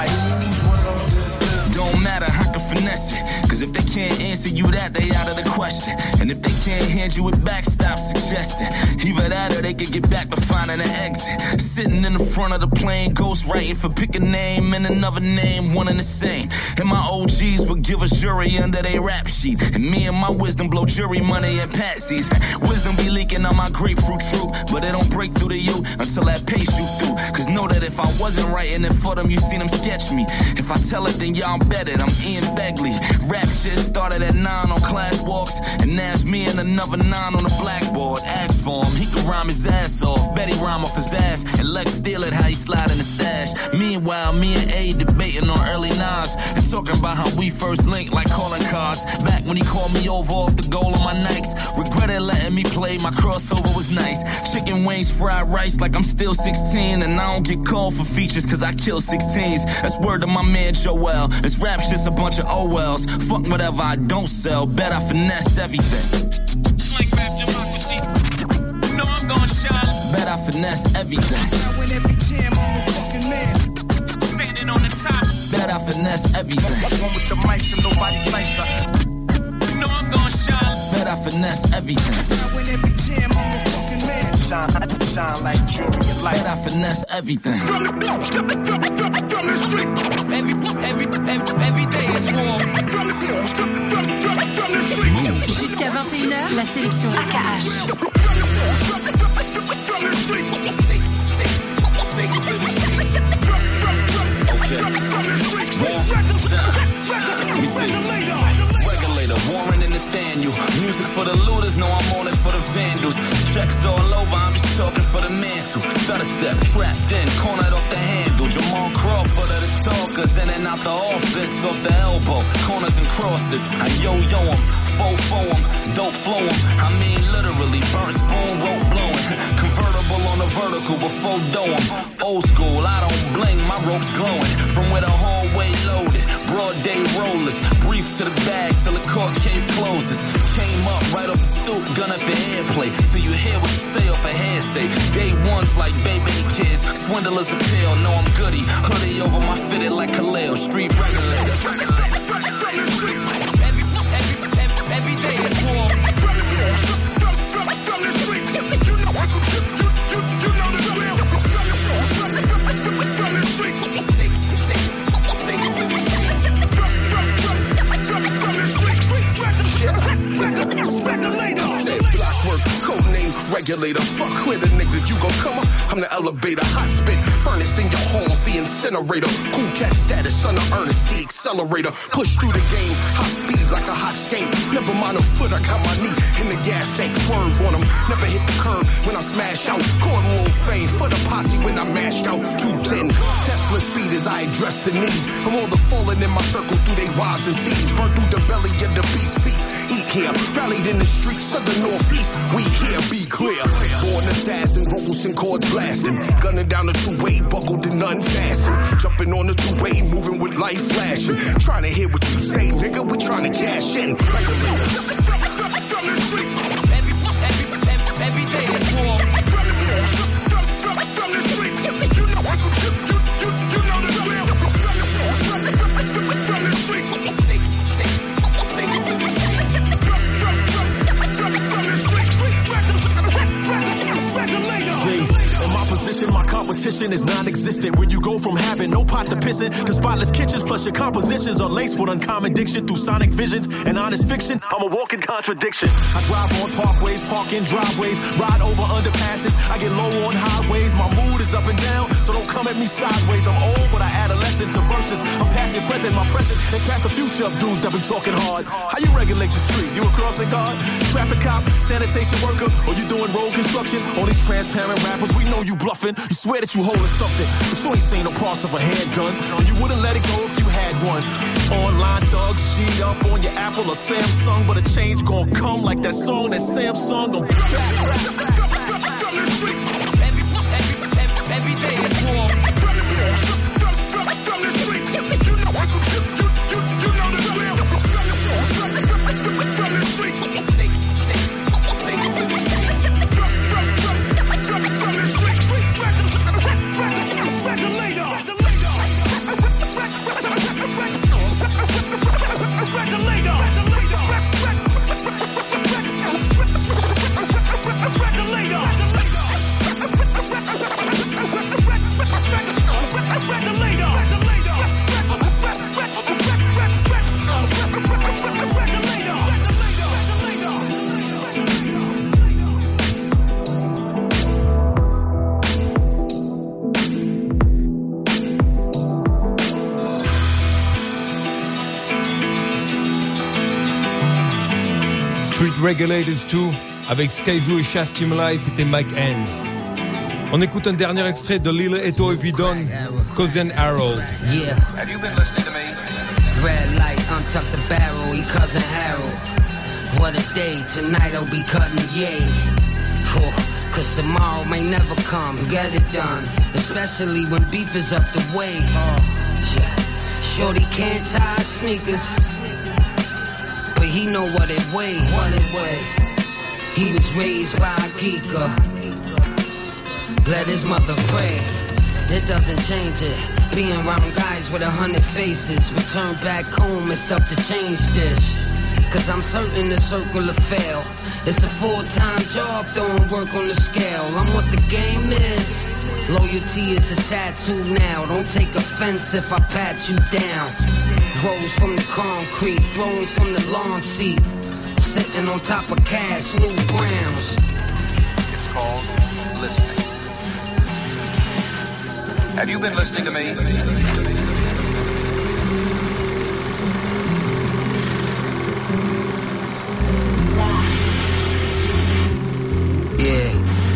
S21: like.
S26: Don't matter, I can finesse it. Cause if they can't answer you that, they out of the question. And if they can't hand you it back, stop suggesting. Either that or they could get back to finding an exit. Sitting in the front of the plane, ghost writing for pick a name and another name, one and the same. And my OGs would give us jury under their rap sheet. And me and my wisdom blow jury money at Patsy's. Wisdom be leaking on my grapefruit true, but it don't break through to you until that pace you through. Cause know that if I wasn't writing it for them, you seen them sketch me. If I tell it, then y'all bet it. I'm Ian Begley. Rap shit started at 9 on class walks, and now it's me and another 9 on the blackboard. Ask for him, he can rhyme his ass off. Betty rhyme off his ass, and Lex steal it how he slide in the stash. Meanwhile, me and A debating on early Nas and talking about how we first linked like calling cards. Back when he called me over off the goal on my Nikes. Regretted letting me play, my crossover was nice. Chicken wings, fried rice like I'm still 16, and I don't get called for features cause I kill 16s. That's word to my man Joel. This rap shit's a bunch of OLs. Fuck whatever I don't sell, bet I finesse everything.
S21: Slang rap democracy. You know I'm gonna shine.
S26: Bet I finesse everything.
S21: When every jam on the fucking man. Standing on the top.
S26: Bet I finesse everything.
S21: One with the mics and nobody's nicer. You know I'm gonna shine.
S26: Bet I finesse everything.
S21: When every jam on the fucking man. Shine like jewelry and light.
S26: Bet I finesse everything.
S21: From the street. Every day is warm. From the street.
S4: Jusqu'à 21h, la sélection AKH.
S26: Regulator, Warren and Nathaniel. Music for the looters, no, I'm on it for the vandals. Checks all over, I'm just talking for the mantle. Stutter step, trapped in, cornered off the handle. Jamal Crawford of the talkers, in and out the offense, off the elbow. Corners and crosses, I yo-yo them, fo-fo them, dope flow them. I mean literally, burnt spoon, rope blowing. Convertible on the vertical before doing. Old school, I don't bling, my rope's glowing. From where the hallway loaded, broad day rollers. Brief to the bag till the court case closes. Came up right off the stoop, gunning for airplay. So you hear what you say off a hearsay. Day ones like baby kids, swindlers appeal. No, I'm goody, hoodie over my fitted like Khalil. Street regulator.
S21: Every day is warm. From the street. You know the drill. From the street. Take it to the streets. From the street. Regulator.
S10: Said blockwork, code name regulator. Fuck with a nigga, you gon' come up. I'm the elevator, hot spit, furnace in your homes, the incinerator. Cool cat status, son of Ernest, the accelerator. Push through the game, high speed like a hot skate. Never mind a foot, I got my knee in the gas tank. Swerve on them, never hit the curb when I smash out. Cornrow fame for the posse when I mashed out. 210, Tesla speed as I address the needs of all the fallen in my circle through their wives and seeds. Burn through the belly of the beast feast. Eat here, rallied in the streets of the northeast. We here, be clear. Born assassin, vocals and chords blasting. Gunning down the two-way, buckled and unfastened. Jumping on the two-way, moving with light flashing. Trying to hear what you say, nigga, we're trying to cash in.
S21: From the street. Every day is warm. From the street. You know the drill. From the street. Take it to the streets. From the street. Regulator.
S10: In my position
S11: position. My competition is non-existent. When you go from having no pot to pissing to spotless kitchens, plus your compositions are laced with uncommon diction through sonic visions and honest fiction. I'm a walking contradiction. I drive on parkways, park in driveways, ride over underpasses. I get low on highways. My mood is up and down, so don't come at me sideways. I'm old, but I adolescent to verses. I'm past your present, my present is past the future of dudes that be talking hard. How you regulate the street? You a crossing guard, traffic cop, sanitation worker, or you doing road construction? All these transparent rappers, we know you bluffing. You swear that you holding something, but you ain't seen no parts of a handgun. And you wouldn't let it go if you had one. Online thugs, sheet up on your Apple or Samsung, but a change gon' come like that song that Samsung gon'
S20: Every day is warm. From the street, you know the drill. From the street, take it to the streets. From the street, regulator.
S3: Street Regulators 2 avec Skyzoo et Chas Timlai, c'était Mike Hands. On écoute un dernier extrait de Lil Eto et Vidon, Cousin Harold.
S5: Yeah. Have you been listening to me? Red light, untuck the barrel, he cousin Harold. What a day, tonight I'll be cutting yay. Cause tomorrow may never come, get it done. Especially when beef is up the way. Yeah. Shorty can't tie sneakers, but he know what it weigh. He was raised by a geeker. Let his mother pray. It doesn't change it. Being around guys with 100 faces. Return back home and stuff to change this. Cause I'm certain the circle will fail. It's a full-time job, throwing work on the scale. I'm what the game is. Loyalty is a tattoo now. Don't take offense if I pat you down. Rose from the concrete, thrown from the lawn seat. Sitting on top of cash, new grounds.
S12: It's called listening. Have you been listening to me?
S5: Yeah.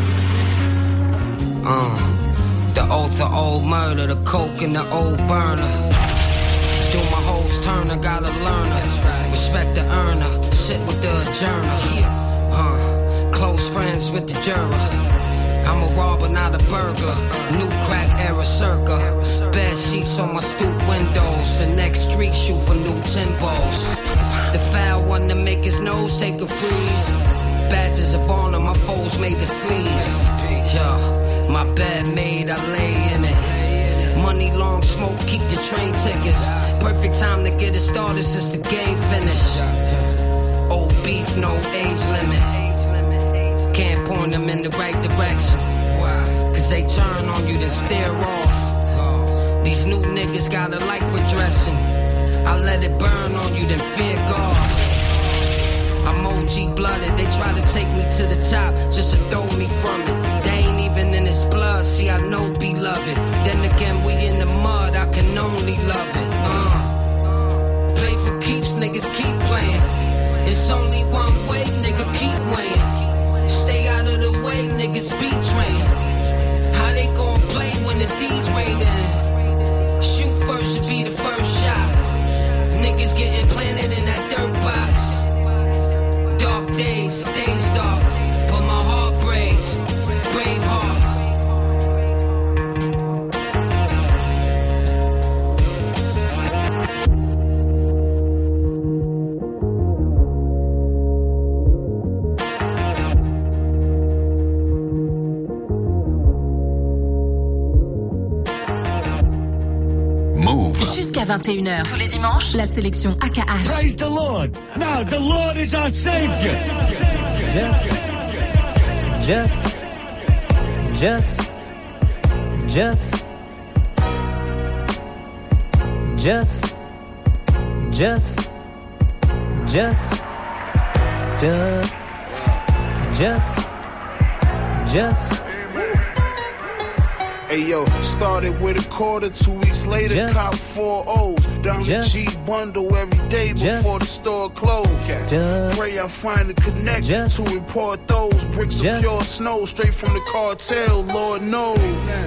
S5: The oath of old murder, the coke in the old burner. Do my hoes turner, gotta learn her. Respect the earner, sit with the adjourner. Close friends with the juror. I'm a robber, not a burglar. New crack era circa. Bed sheets on my stoop windows. The next street shoot for new Timbos. The foul one to make his nose take a freeze. Badges of honor, my foes made the sleeves. Yo, my bed made, I lay in it. Money, long smoke, keep your train tickets. Perfect time to get it started since the game finished. Old beef, no age limit. Can't point them in the right direction. Cause they turn on you, then stare off. These new niggas got a like for dressing. I let it burn on you, then fear God. I'm OG blooded, they try to take me to the top just to throw me from it. They ain't even in his blood, see I know beloved. Then again, we in the mud, I can only love it. Play for keeps, niggas keep playing. It's only one way, nigga, keep weighing. Stay out of the way, niggas be trained. How they gon' play when the D's raiding? Shoot first should be the first shot. Niggas getting planted in that dirt box. Dark days, days dark, but my heart brave, brave heart.
S2: Move.
S4: Jusqu'à 21h, tous les dimanches, la sélection AKH.
S14: Praise the Lord. Now, the Lord is our Savior.
S13: Just
S9: Hey yo, started with a quarter, 2 weeks later, cop 4 O's. Down the G bundle every day before the store closed. Pray I find a connection to import those bricks of pure snow straight from the cartel, Lord knows.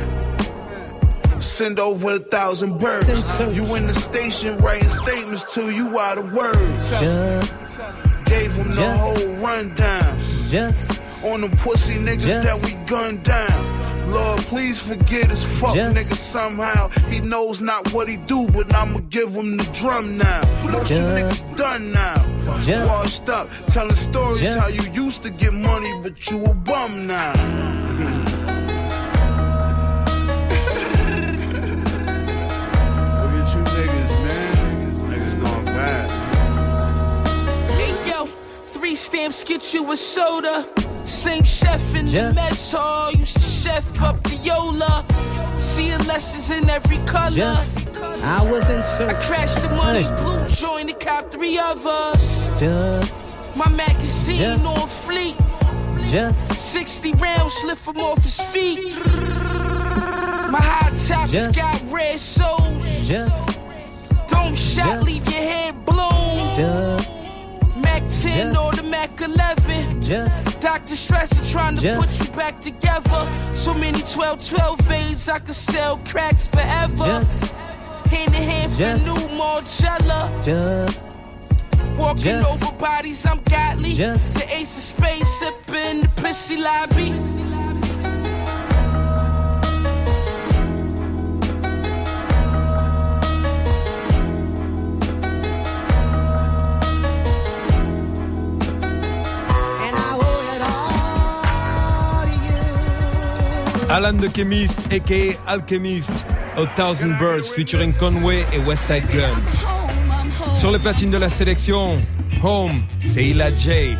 S9: Send over 1,000 birds. You in the station writing statements to you out of words. Gave them the whole rundown. On them pussy niggas that we gunned down. Lord, please forget his fuck nigga somehow. He knows not what he do, but I'ma give him the drum now. Most you niggas done now. Washed up, telling stories how you used to get money, but you a bum now. Look at you niggas, man. Niggas doing bad.
S15: Hey yo, 3 stamps get you a soda. Same chef in the mess hall, used to chef up the Yola. Seeing lessons in every color.
S13: I wasn't so
S15: I crashed the money blue joint and cop 3 others. My magazine on fleek. 60 rounds slip from off his feet. My high tops got red soles. Dome shot, leave your head blown. Mac 10 or the Mac 11. Dr. Stresser trying to put you back together. So many 12 fades, I could sell cracks forever. Hand in hand for new Margiela. Walking over bodies, I'm godly. The ace of spades sipping the pissy lobby.
S3: Alan the Chemist, a.k.a. Alchemist, 1,000 Birds featuring Conway et Westside Gun. Sur les platines de la sélection, Home, c'est Illa J.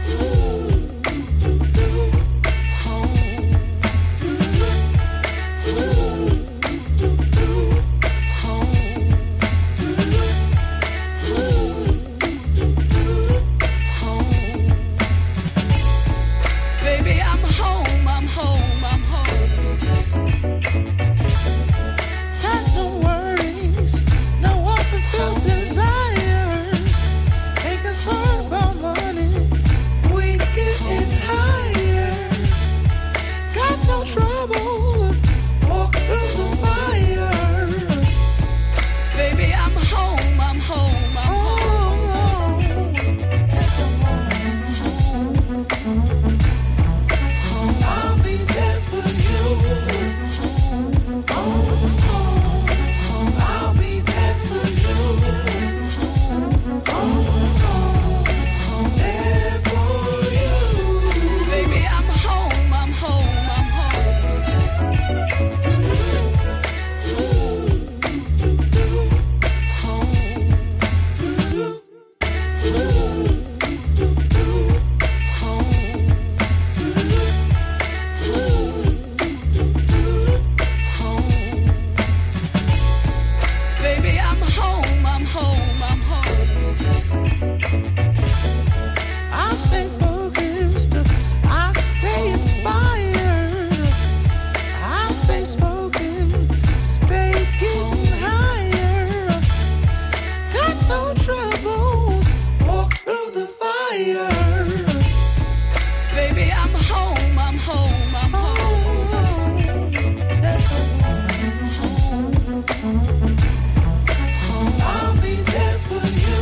S7: I'll be there for you.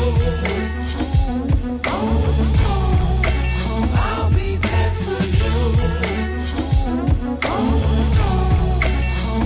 S7: I'll be there for you.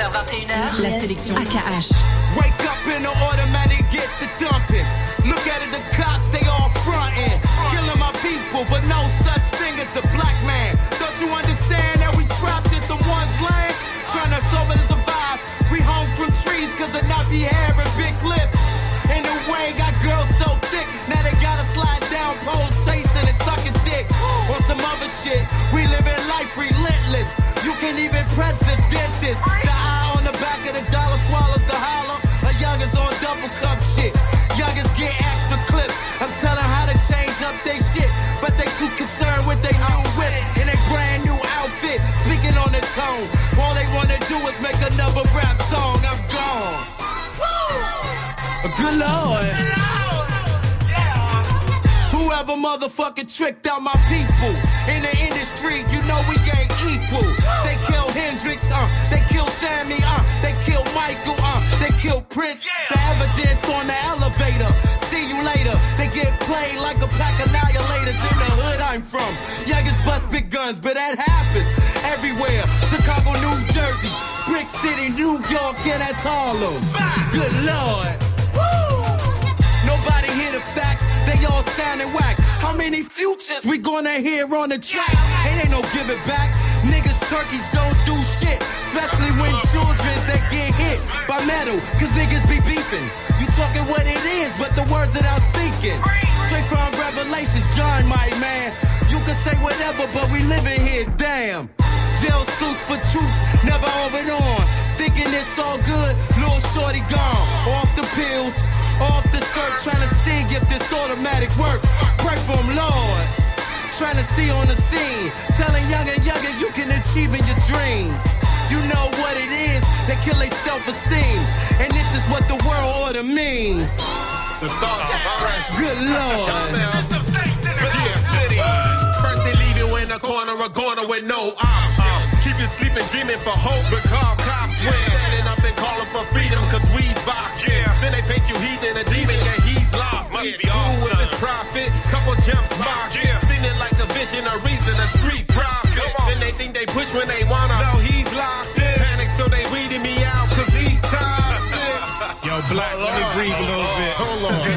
S4: 20h, 21h, la sélection AKH.
S1: Wake up in the automatic, get the dumping. Look at it, the cops, they all frontin'. Killing my people, but no such thing as a black man. Don't you understand that we trapped in someone's land? Trying to survive. We hung from trees cause of nappy hair and big lips. In the way, got girls so thick. Now they gotta slide down poles, chasing and sucking dick. On some other shit, we living life relentless. You can't even president this. The eye on the back of the dollar swallows the hollow. A youngest on double cup shit. Youngest get extra clips. I'm telling how to change up they shit, but they too concerned with they new whip in a brand new outfit. Speaking on the tone, all they wanna do is make another rap song. I'm gone. Good Lord. Whoever motherfucking tricked out my people in the industry, you know we ain't equal. They kill Hendrix, they kill Sammy, they kill Michael, they kill Prince. The evidence on the elevator. See you later. They get played like a pack of annihilators in the hood I'm from. Youngest bust big guns, but that happens everywhere. Chicago, New Jersey, Brick City, New York, and that's Harlem. Good Lord. Nobody hear the facts, they all sounding whack. How many futures we gonna hear on the track? It ain't no give it back. Niggas, turkeys don't do shit, especially when children they get hit by metal, cause niggas be beefing. You talking what it is, but the words that I'm speaking straight from Revelations, John, my man. You can say whatever, but we living here, damn. Jail suits for troops, never over and on. Thinking it's all good, little shorty gone. Off the pills, off the search, trying to see if this automatic work. Pray for him, Lord. Trying to see on the scene, telling younger you can achieve in your dreams. You know what it is, they kill their self-esteem. And this is what the world order means.
S21: The thought of
S1: good Lord.
S21: City. First they leave you in a corner with no option. Keep you sleeping, dreaming for hope, but call cops when standing up and calling for freedom, cause we's boxed. Then they paint you heathen, a demon, yeah, he's lost. Must be awesome. With the profit, couple jumps marked. Seen it like a vision, a reason, a street prophet. Then they think they push when they wanna. No, he's locked in. Panic, so they weeding me out, cause he's toxic.
S22: Yo, Black, let me breathe a little bit.
S21: Hold on.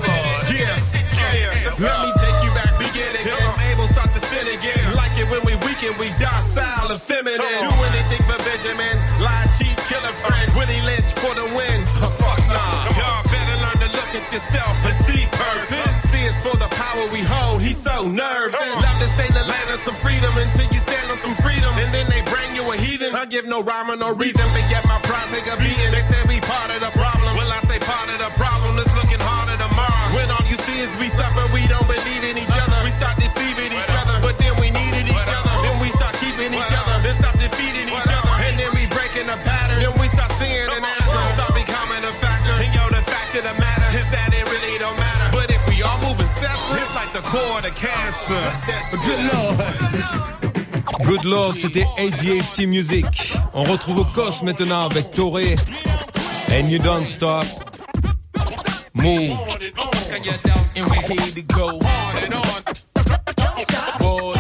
S21: Let me take you back, beginning. I'm able, start to sin again. Like it when we weaken, we docile and feminine. Do anything for Benjamin. Lie, cheat, kill a friend. Willie Lynch for the win. Fuck nah. Y'all better learn to look at yourself and see purpose. See it's for the power we hold. He's so nervous. Love to say the land of some freedom until you stand on some freedom. And then they bring you a heathen. I give no rhyme or no reason, but yet my pride take a beating. They say we part of the problem. Well, I say part of the problem. It's looking harder tomorrow. When all you see is we suffer, we don't believe in each other. We start deceiving each other, but then we needed each other. Then we start keeping each other. Then stop defeating each other. And then we breaking the pattern. Then we start seeing an answer. Stop becoming a factor. And yo, the fact of the matter is that it really don't matter. But if we all moving separate, it's like the core of the cancer.
S1: Good Lord.
S3: Good Lord, c'était ADHD Music. On retrouve Cos maintenant avec Toré. And You Don't Stop. Move.
S21: And we here to go on and on. Boy.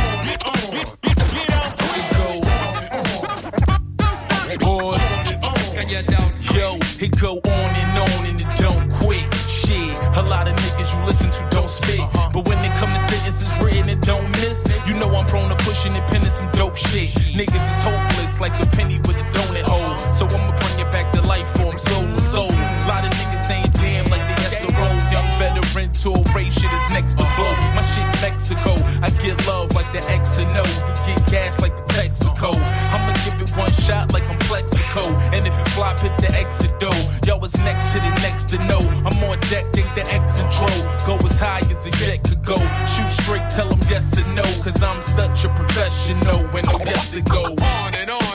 S21: Yo, it go on and it don't quit. Shit, a lot of niggas you listen to don't spit. But when it come to sentences written, it don't miss. You know I'm prone to pushing and pinning some dope shit. Niggas is hopeless like a penny with a donut hole. So I'ma bring it back to life for 'em soul to soul. A lot of niggas ain't damn like they has to roll. Young veteran to a race, shit is next to blow. My shit Mexico, I get love like the X and O. You get gas like the Texaco. I'ma give it one shot like I'm Plexico. And if it flop, hit the exit door. Yo, it's next to the next to know. I'm on deck, think the X intro. Go as high as a jet could go. Shoot straight, tell them yes or no. Cause I'm such a professional. When no yes it go on and on.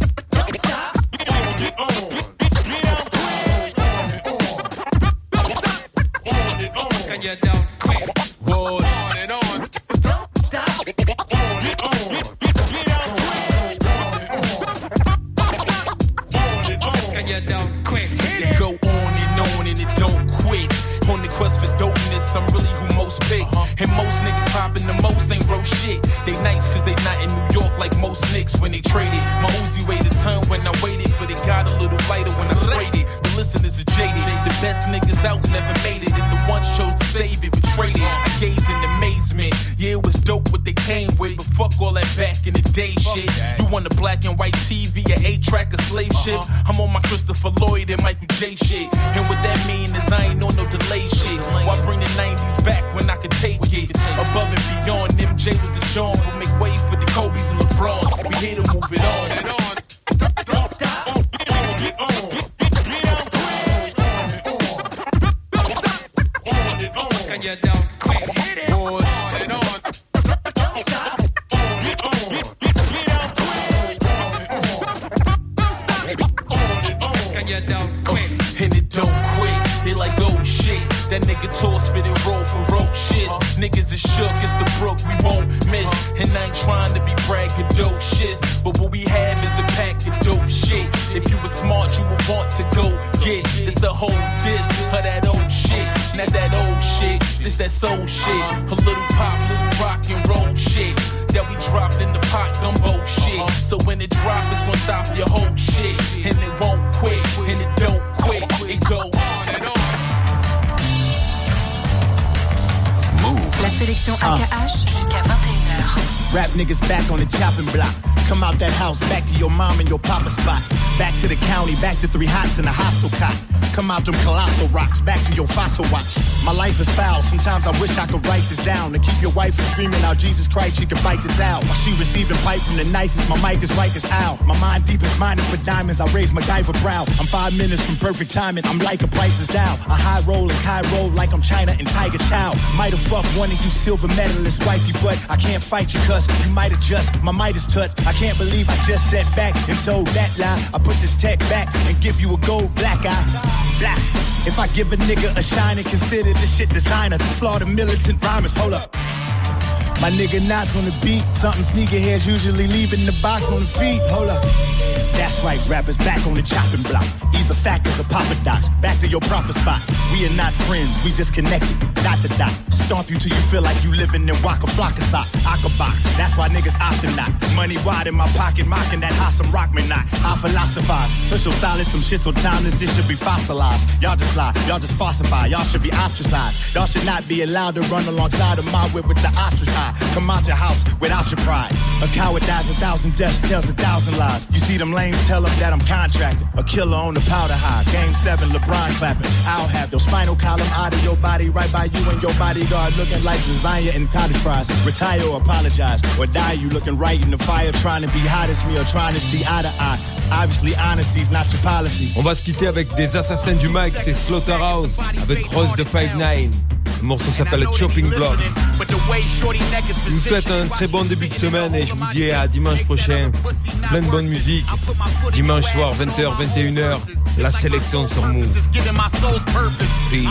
S21: Get down quick. Roll on and on. Get down quick. It go on and it don't quit. On the quest for dopeness,
S22: honest, I'm really who most pick. And most niggas poppin' the most ain't bro shit. They nice cause they not in New York like most Knicks when they traded. My Uzi weighed a ton when I waited, but it got a little lighter when I sprayed it. The listeners are jaded. The best niggas out never made it, and the ones chose to save it, betrayed it. I gaze in amazement. Yeah, it was dope what they came with, but fuck all that back in the day shit. You want a black and white TV, an 8-track, a slave ship? I'm on my Christopher Lloyd and Michael J shit. And what that mean is I ain't on no delay shit. Why bring the 90s back when I could take it? Above and beyond, MJ was the John, but make way for the Kobe's and LeBrons. We here to move it on.
S7: Don't stop. Can you down quick? On and on. Can you down quick?
S22: And it don't quit. They like, oh shit. That nigga tall spit and roll for rope shit. Niggas is shook, it's the brook we won't miss. And I ain't trying to be braggadocious, but what we have is a pack of dope shit. If you were smart, you would want to go get. It's a whole diss of that old shit. Not that old shit, just that soul shit. A little pop, little rock and roll shit that we dropped in the pot gumbo shit. So when it drop, it's gonna stop your whole shit. And it won't quit, and it don't quit. It go on and on.
S4: La sélection AKH jusqu'à 21h.
S11: Rap niggas back on the chopping block. Come out that house, back to your mom and your papa spot. Back to the county, back to 3 hots in a hostel cot. Come out them colossal rocks, back to your fossil watch. My life is foul, sometimes I wish I could write this down. To keep your wife from screaming out Jesus Christ, she can bite the towel. While she receiving pipe from the nicest, my mic is white as owl. My mind deep is mining for diamonds, I raise MacGyver brow. I'm 5 minutes from perfect timing, I'm like a Price is Down. I high roll and Cairo like I'm China and Tiger Chow. Might have fucked one of you silver medalist wifey, but I can't fight you cuz you might adjust, my might is touched. I can't believe I just sat back and told that lie. I put this tech back and give you a gold black eye. Black. If I give a nigga a shine and consider this shit designer to slaughter militant rhymers, hold up. My nigga knots on the beat, something sneakerheads usually leaving the box on the feet, hold up. That's right, rappers back on the chopping block. Either factors or papa docs, back to your proper spot. We are not friends, we just connected, dot to dot. Stomp you till you feel like you living in Waka Flocka sock. Aka box, that's why niggas optin' not. Money wide in my pocket, mocking that Hossam Rockman knot. I philosophize, social silence, some shit so timeless it should be fossilized. Y'all just lie, y'all just falsify, y'all should be ostracized. Y'all should not be allowed to run alongside of my whip with the ostrich eye. Come out your house without your pride. A coward dies 1,000 deaths, tells 1,000 lies. You see them lanes, tell them that I'm contracted. A killer on the powder high. Game 7, LeBron clapping. I'll have your spinal column out of your body, right by you and your bodyguard, looking like lasagna and cottage fries. Retire or apologize, or die you looking right in the fire, trying to be hot as me or trying to see eye to eye. Obviously honesty's not your policy.
S3: On va se quitter avec des assassins du mic, c'est Slaughterhouse avec Rose de 5ix9. Le morceau s'appelle Chopping Block. Je vous souhaite un très bon début de semaine et je vous dis à dimanche prochain. Plein de bonne musique. Dimanche soir, 20h, 21h. La sélection sur Move. Peace.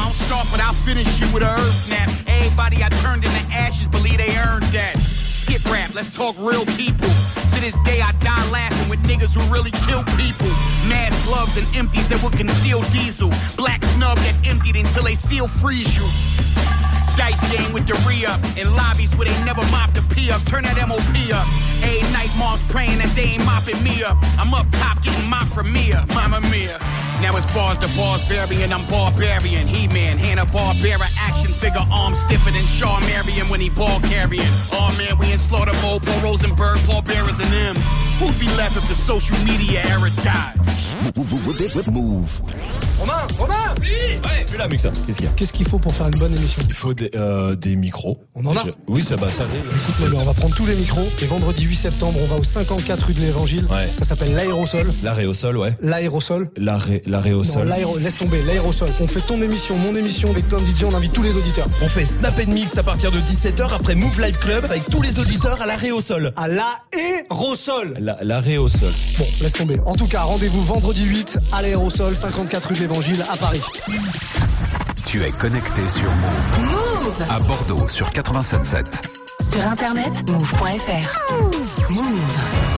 S16: Skip rap, let's talk real people. To this day I die laughing with niggas who really kill people. Mass gloves and empties that would conceal diesel. Black snub that emptied until they seal freeze you. Dice game with the re-up. In lobbies where they never mop the P up. Turn that MOP up. A night mom's praying that they ain't mopping me up. I'm up top getting mopped from Mia. Mama Mia. Now as far as the bars varying, I'm barbarian. He-Man, Hanna-Barbera, action figure, arms stiffer than Shaw Marion when he ball carrying. Oh man, we in slaughter mode, Paul Rosenberg, Paul Bearers and them. Who'd be left if the social media era died?
S11: Move.
S17: Romain, ouais. Plus là, Muxa, qu'est-ce qu'il y a?
S18: Qu'est-ce qu'il faut pour faire une bonne émission?
S17: Il faut des micros.
S18: On en a?
S17: Oui, ça va, ça arrive.
S18: Écoute-moi, on va prendre tous les micros et vendredi 8 septembre, on va au 54 rue de l'Évangile.
S17: Ouais.
S18: Ça s'appelle l'Aérosol.
S17: L'Aérosol, ouais.
S18: L'Aérosol.
S17: L'Aérosol.
S18: Non, laisse tomber, l'Aérosol. On fait ton émission, mon émission avec plein de DJ, on invite tous les auditeurs.
S17: On fait Snap & Mix à partir de 17h après Move Live Club avec tous les auditeurs à l'Aérosol.
S18: À l'Aérosol.
S17: L'Aérosol.
S18: Bon, laisse tomber. En tout cas, rendez-vous vendredi 8 à l'Aérosol, 54 rue de l'Évangile à Paris.
S2: Tu es connecté sur Move.
S4: Move.
S2: À Bordeaux sur 87.7.
S4: Sur internet, move.fr. Move.